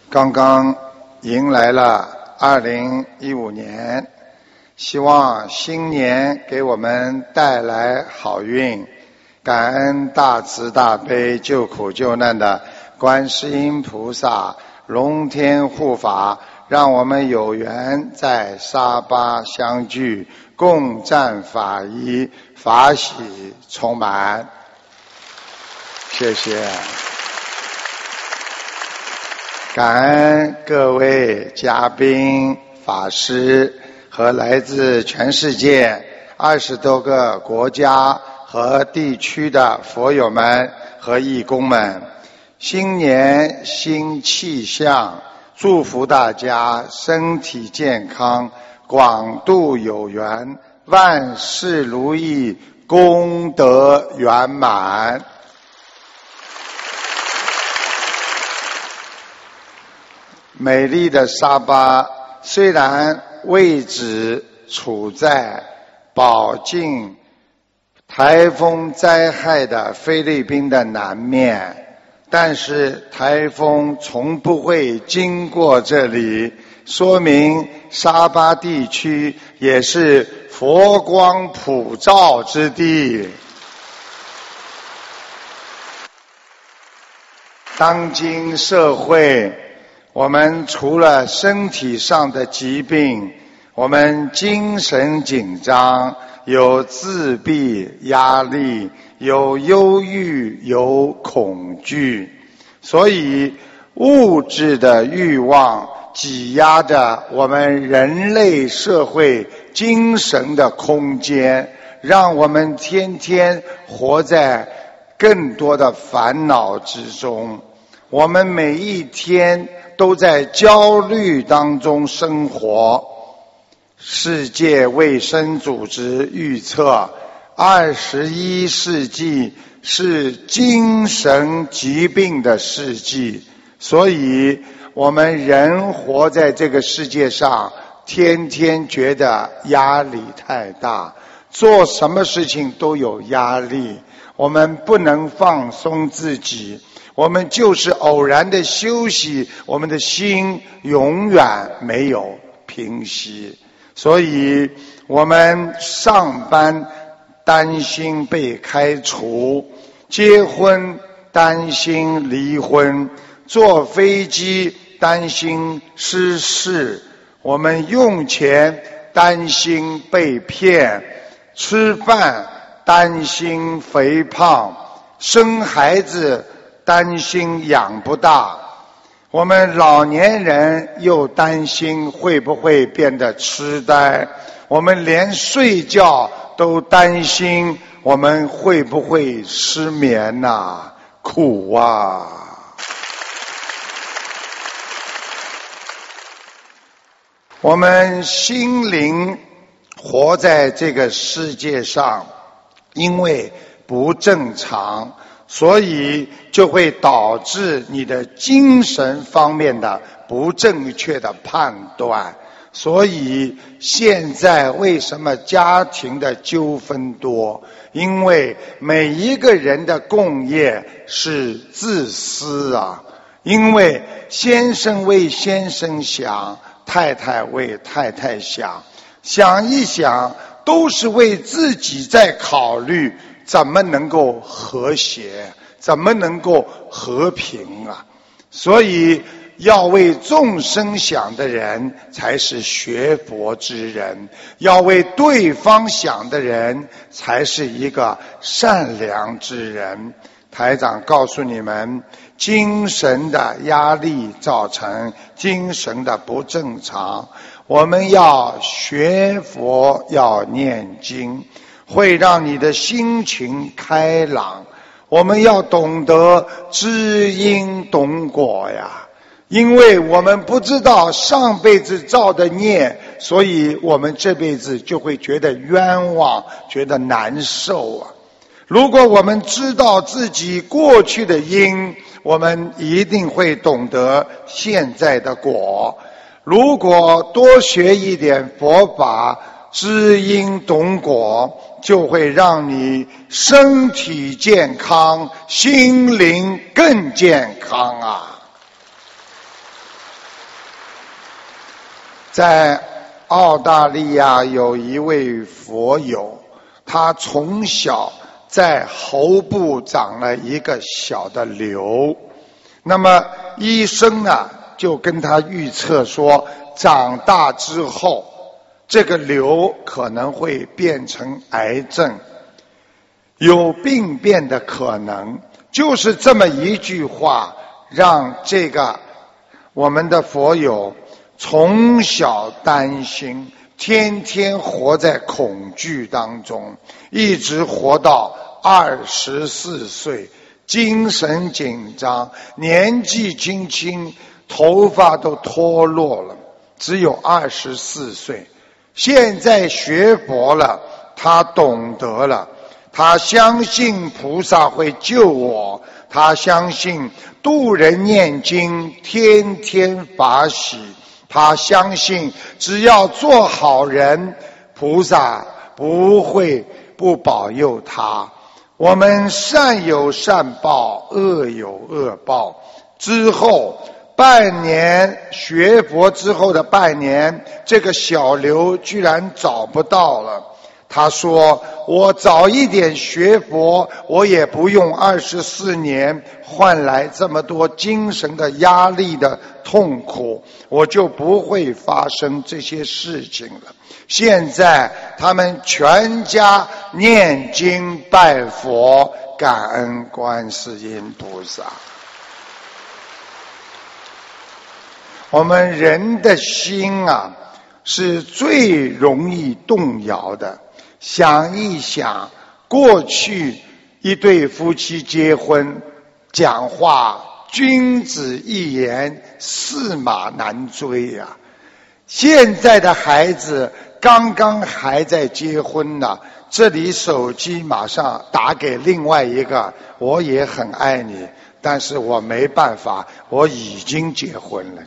刚刚迎来了2015年，希望新年给我们带来好运。感恩大慈大悲救苦救难的观世音菩萨龙天护法，让我们有缘在沙巴相聚，共赞法衣，法喜充满。谢谢。感恩各位嘉宾、法师和来自全世界20多个国家和地区的佛友们和义工们。新年新气象，祝福大家身体健康，广度有缘，万事如意，功德圆满。美丽的沙巴虽然位置处在饱经台风灾害的菲律宾的南面，但是台风从不会经过这里，说明沙巴地区也是佛光普照之地。当今社会，我们除了身体上的疾病，我们精神紧张，有自闭、压力，有忧郁，有恐惧，所以物质的欲望挤压着我们人类社会精神的空间，让我们天天活在更多的烦恼之中。我们每一天都在焦虑当中生活。世界卫生组织预测，21世纪是精神疾病的世纪，所以我们人活在这个世界上，天天觉得压力太大，做什么事情都有压力，我们不能放松自己，我们就是偶然的休息，我们的心永远没有平息。所以我们上班担心被开除，结婚担心离婚，坐飞机担心失事，我们用钱担心被骗，吃饭担心肥胖，生孩子担心养不大，我们老年人又担心会不会变得痴呆，我们连睡觉都担心我们会不会失眠啊，苦啊！我们心灵活在这个世界上，因为不正常，所以就会导致你的精神方面的不正确的判断。所以现在为什么家庭的纠纷多？因为每一个人的共业是自私啊！因为先生为先生想，太太为太太想，想一想都是为自己在考虑，怎么能够和谐，怎么能够和平啊？所以要为众生想的人才是学佛之人，要为对方想的人才是一个善良之人。台长告诉你们，精神的压力造成精神的不正常，我们要学佛，要念经，会让你的心情开朗。我们要懂得知因懂果呀，因为我们不知道上辈子造的孽，所以我们这辈子就会觉得冤枉，觉得难受啊。如果我们知道自己过去的因，我们一定会懂得现在的果。如果多学一点佛法，知因懂果，就会让你身体健康，心灵更健康啊！ 在澳大利亚有一位佛友，他从小在喉部长了一个小的瘤，那么医生呢就跟他预测说，长大之后这个瘤可能会变成癌症，有病变的可能。就是这么一句话，让这个我们的佛友从小担心，天天活在恐惧当中，一直活到24岁，精神紧张，年纪轻轻，头发都脱落了，只有24岁。现在学佛了，他懂得了，他相信菩萨会救我，他相信度人念经天天法喜，他相信只要做好人，菩萨不会不保佑他。我们善有善报，恶有恶报。之后半年，学佛之后的半年，这个小瘤居然找不到了。他说，我早一点学佛，我也不用24年换来这么多精神的压力的痛苦，我就不会发生这些事情了。现在他们全家念经拜佛，感恩观世音菩萨。我们人的心啊，是最容易动摇的。想一想，过去一对夫妻结婚，讲话君子一言，驷马难追啊。现在的孩子刚刚还在结婚呢，这里手机马上打给另外一个，我也很爱你，但是我没办法，我已经结婚了。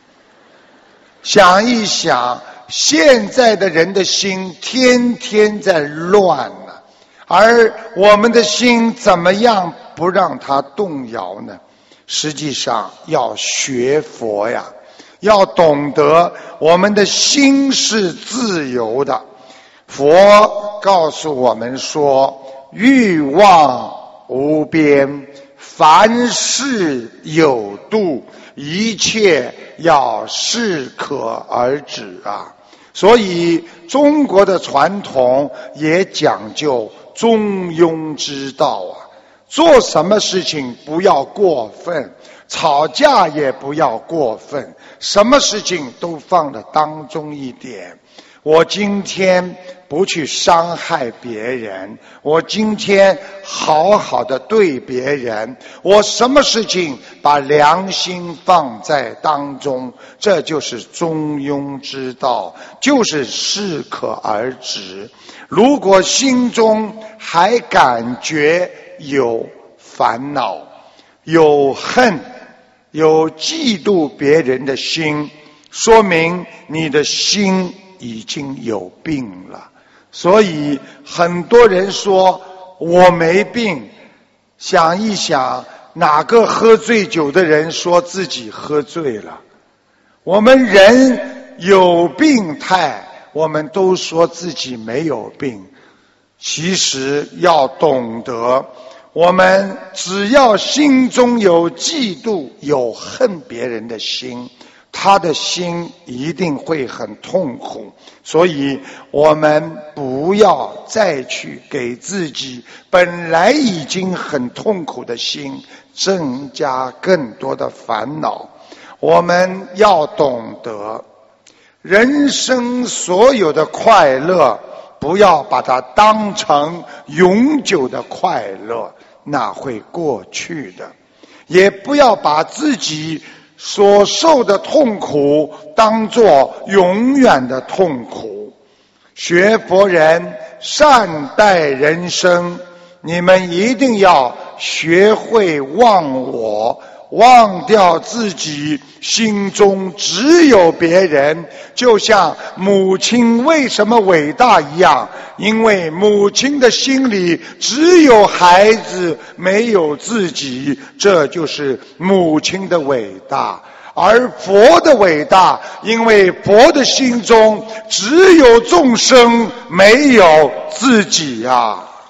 想一想，现在的人的心天天在乱呢，而我们的心怎么样不让它动摇呢？实际上要学佛呀，要懂得我们的心是自由的。佛告诉我们说，欲望无边，凡事有度，一切要适可而止啊。所以中国的传统也讲究中庸之道啊，做什么事情不要过分，吵架也不要过分，什么事情都放得当中一点。我今天不去伤害别人，我今天好好的对别人，我什么事情把良心放在当中，这就是中庸之道，就是适可而止。如果心中还感觉有烦恼，有恨，有嫉妒别人的心，说明你的心已经有病了。所以很多人说我没病，想一想，哪个喝醉酒的人说自己喝醉了？我们人有病态，我们都说自己没有病。其实要懂得，我们只要心中有嫉妒，有恨别人的心，他的心一定会很痛苦。所以我们不要再去给自己本来已经很痛苦的心增加更多的烦恼。我们要懂得，人生所有的快乐，不要把它当成永久的快乐，那会过去的。也不要把自己所受的痛苦当作永远的痛苦。学佛人善待人生，你们一定要学会忘我，忘掉自己心中只有别人。就像母亲为什么伟大一样，因为母亲的心里只有孩子，没有自己，这就是母亲的伟大。 而佛的伟大，因为佛的心中只有众生，没有自己呀。